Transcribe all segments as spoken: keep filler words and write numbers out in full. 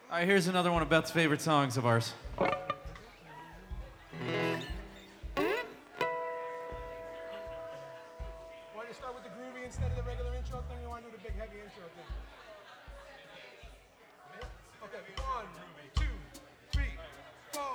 All right, here's another one of Beth's favorite songs of ours. Want to start with the groovy instead of the regular intro thing? You want to do the big heavy intro thing? Okay, one, two, three, four.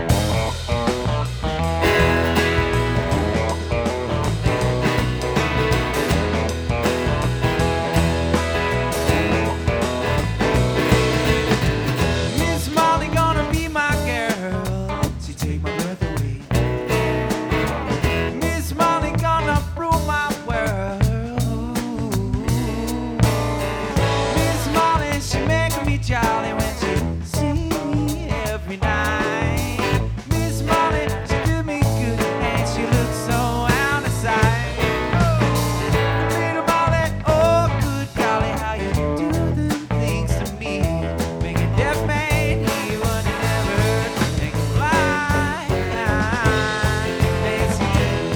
Jolly when she see me every night. Miss Molly, she do me good and she looks so out of sight. Little Molly, oh good golly, how you do them things to me. Make a deaf man hear what he never heard. Make him blind. Nancy,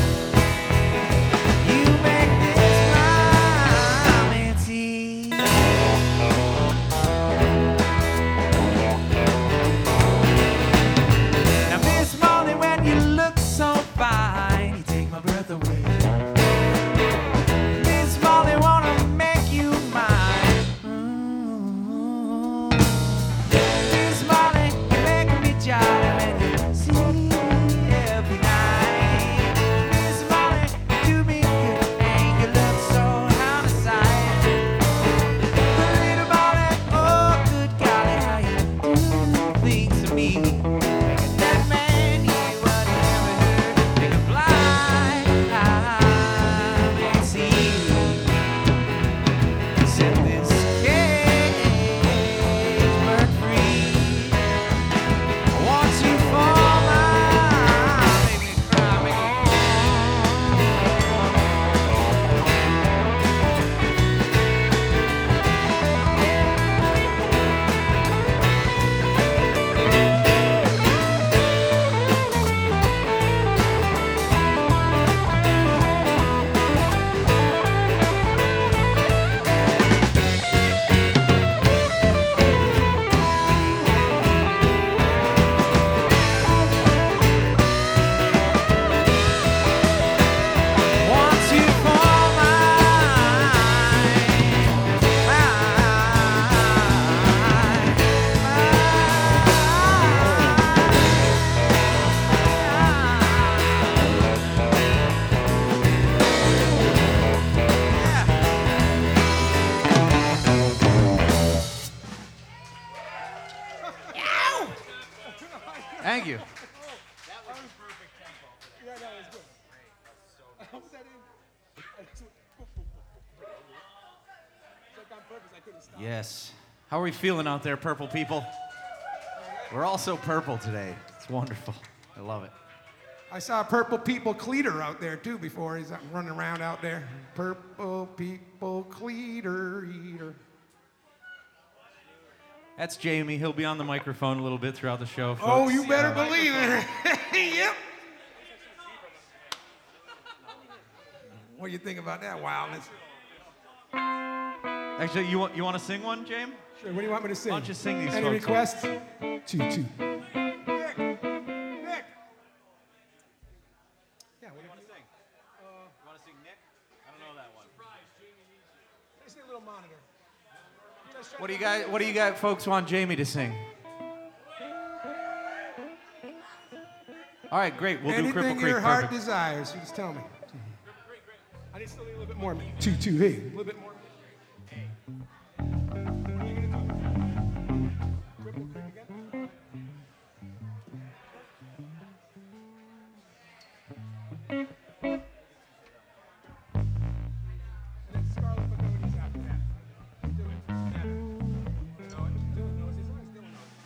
you make this rhyme, Nancy. Thank you. That was perfect tempo. Yeah, that was good. I put that in. It's like on purpose, I couldn't stop. Yes. How are we feeling out there, purple people? We're all so purple today. It's wonderful. I love it. I saw Purple People Cleater out there too before. He's running around out there. Purple People Cleater Eater. That's Jamie. He'll be on the microphone a little bit throughout the show, folks. Oh, you better Uh, believe it. Yep. What do you think about that wildness? Actually, you want you want to sing one, James? Sure. What do you want me to sing? Why don't you sing these Any folks? requests? Two, two. Nick. Nick. Yeah, what do you want to sing? You want to sing Nick? I don't know that one. Just need a little monitor. What do you guys What do you guys folks want Jamie to sing? All right, great. We'll Anything do Cripple Creek. your heart Perfect. desires, you just tell me. I need still need a little bit more. Two, two, hey, a little bit more. Cripple Creek again? And then Scarlet Begonias after that. Dylan, yeah. No, Dylan knows his eyes. Dylan knows.